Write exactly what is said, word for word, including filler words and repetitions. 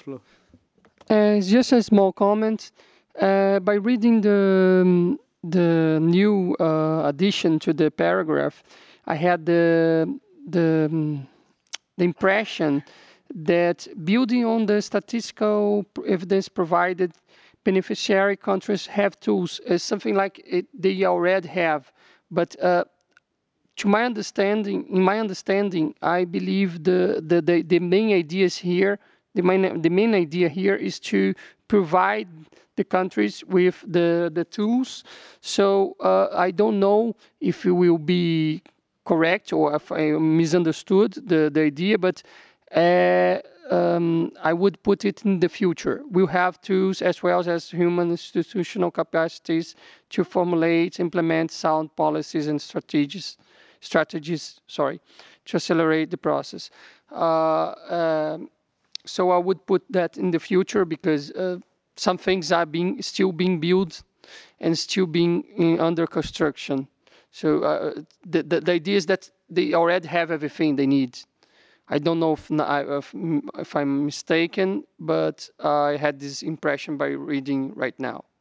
floor. Uh, just a small comment. Uh, by reading the um, the new uh, addition to the paragraph, I had the the um, the impression that building on the statistical evidence provided, beneficiary countries have tools, uh, something like it, they already have. But uh, to my understanding, in my understanding, I believe the, the, the, the main ideas here, the main, the main idea here is to provide the countries with the, the tools. So uh, I don't know if it will be correct or if I misunderstood the, the idea, but uh, um, I would put it in the future. We'll have tools as well as human institutional capacities to formulate, implement sound policies and strategies strategies, sorry, to accelerate the process. Uh, um, so I would put that in the future because uh, some things are being still being built and still being in, under construction. So uh, the, the, the idea is that they already have everything they need. I don't know if, if, if I'm mistaken, but I had this impression by reading right now.